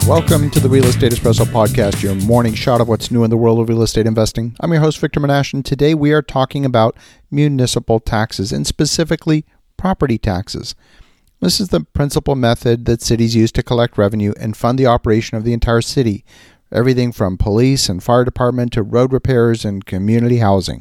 Welcome to the Real Estate Espresso Podcast, your morning shot of what's new in the world of real estate investing. I'm your host, Victor Menashe, and today we are talking about municipal taxes, and specifically property taxes. This is the principal method that cities use to collect revenue and fund the operation of the entire city, everything from police and fire department to road repairs and community housing.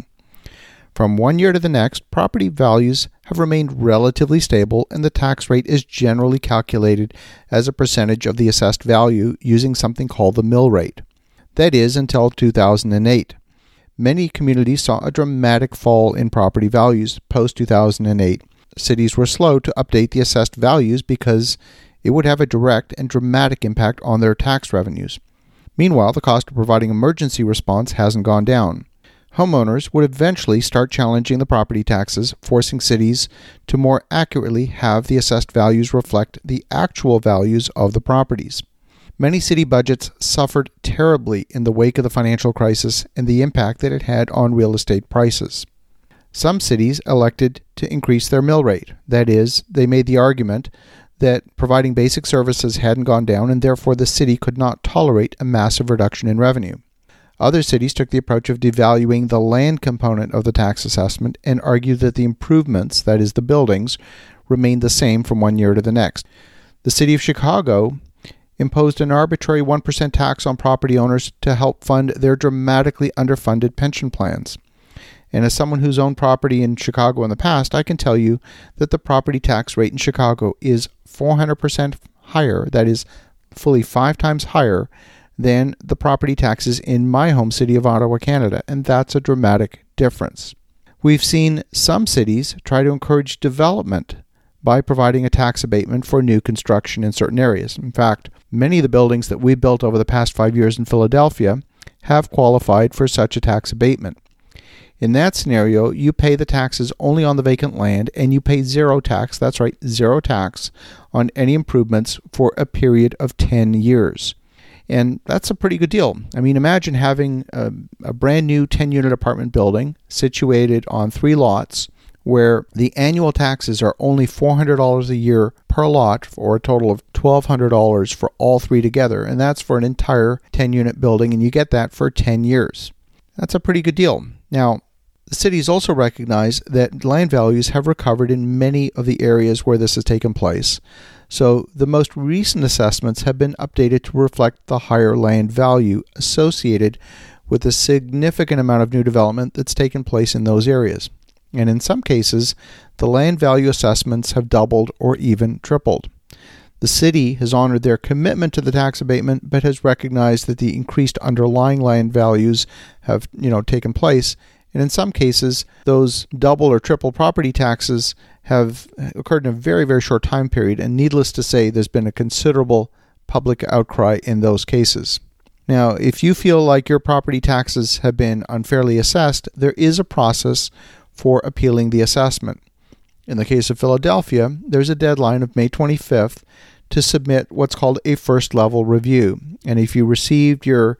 From one year to the next, property values have remained relatively stable, and the tax rate is generally calculated as a percentage of the assessed value using something called the mill rate. That is, until 2008. Many communities saw a dramatic fall in property values post-2008. Cities were slow to update the assessed values because it would have a direct and dramatic impact on their tax revenues. Meanwhile, the cost of providing emergency response hasn't gone down. Homeowners would eventually start challenging the property taxes, forcing cities to more accurately have the assessed values reflect the actual values of the properties. Many city budgets suffered terribly in the wake of the financial crisis and the impact that it had on real estate prices. Some cities elected to increase their mill rate. That is, they made the argument that providing basic services hadn't gone down and therefore the city could not tolerate a massive reduction in revenue. Other cities took the approach of devaluing the land component of the tax assessment and argued that the improvements, that is the buildings, remained the same from one year to the next. The city of Chicago imposed an arbitrary 1% tax on property owners to help fund their dramatically underfunded pension plans. And as someone who's owned property in Chicago in the past, I can tell you that the property tax rate in Chicago is 400% higher, that is fully 5 times higher than the property taxes in my home city of Ottawa, Canada, and that's a dramatic difference. We've seen some cities try to encourage development by providing a tax abatement for new construction in certain areas. In fact, many of the buildings that we built over the past 5 years in Philadelphia have qualified for such a tax abatement. In that scenario, you pay the taxes only on the vacant land and you pay zero tax, that's right, zero tax, on any improvements for a period of 10 years. And that's a pretty good deal. I mean, imagine having a brand new 10-unit apartment building situated on 3 lots where the annual taxes are only $400 a year per lot for a total of $1,200 for all 3 together. And that's for an entire 10-unit building, and you get that for 10 years. That's a pretty good deal. Now, the cities also recognize that land values have recovered in many of the areas where this has taken place. So the most recent assessments have been updated to reflect the higher land value associated with the significant amount of new development that's taken place in those areas. And in some cases, the land value assessments have doubled or even tripled. The city has honored their commitment to the tax abatement, but has recognized that the increased underlying land values have, taken place. And in some cases, those double or triple property taxes have occurred in a very, very short time period. And needless to say, there's been a considerable public outcry in those cases. Now, if you feel like your property taxes have been unfairly assessed, there is a process for appealing the assessment. In the case of Philadelphia, there's a deadline of May 25th to submit what's called a first level review. And if you received your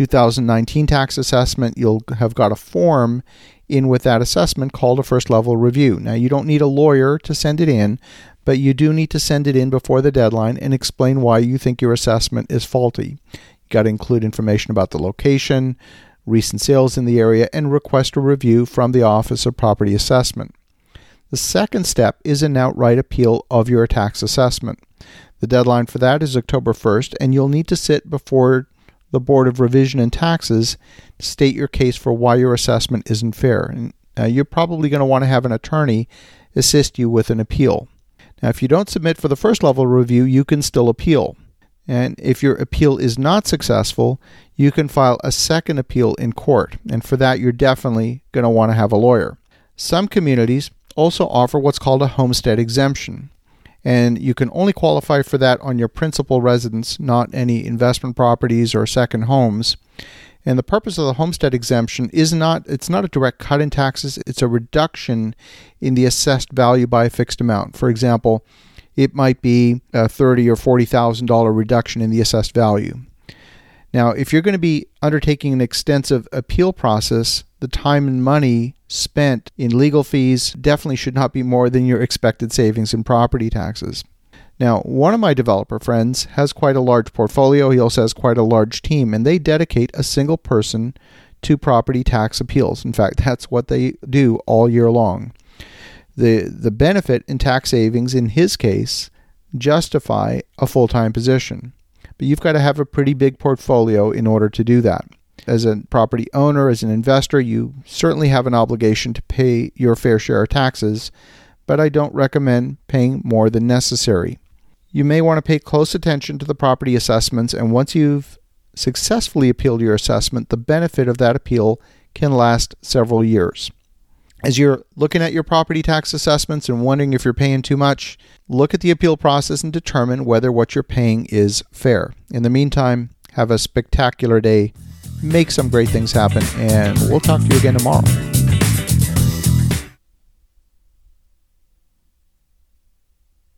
2019 tax assessment, you'll have got a form in with that assessment called a first level review. Now, you don't need a lawyer to send it in, but you do need to send it in before the deadline and explain why you think your assessment is faulty. You got to include information about the location, recent sales in the area, and request a review from the Office of Property Assessment. The second step is an outright appeal of your tax assessment. The deadline for that is October 1st, and you'll need to sit before the Board of Revision and Taxes to state your case for why your assessment isn't fair. And you're probably going to want to have an attorney assist you with an appeal. Now, if you don't submit for the first level review, you can still appeal. And if your appeal is not successful, you can file a second appeal in court. And for that, you're definitely going to want to have a lawyer. Some communities also offer what's called a homestead exemption. And you can only qualify for that on your principal residence, not any investment properties or second homes. And the purpose of the homestead exemption is it's not a direct cut in taxes, it's a reduction in the assessed value by a fixed amount. For example, it might be a $30,000 or $40,000 reduction in the assessed value. Now, if you're going to be undertaking an extensive appeal process, the time and money spent in legal fees definitely should not be more than your expected savings in property taxes. Now, one of my developer friends has quite a large portfolio. He also has quite a large team, and they dedicate a single person to property tax appeals. In fact, that's what they do all year long. The benefit in tax savings in his case justify a full-time position. But you've got to have a pretty big portfolio in order to do that. As a property owner, as an investor, you certainly have an obligation to pay your fair share of taxes, but I don't recommend paying more than necessary. You may want to pay close attention to the property assessments, and once you've successfully appealed your assessment, the benefit of that appeal can last several years. As you're looking at your property tax assessments and wondering if you're paying too much, look at the appeal process and determine whether what you're paying is fair. In the meantime, have a spectacular day, make some great things happen, and we'll talk to you again tomorrow.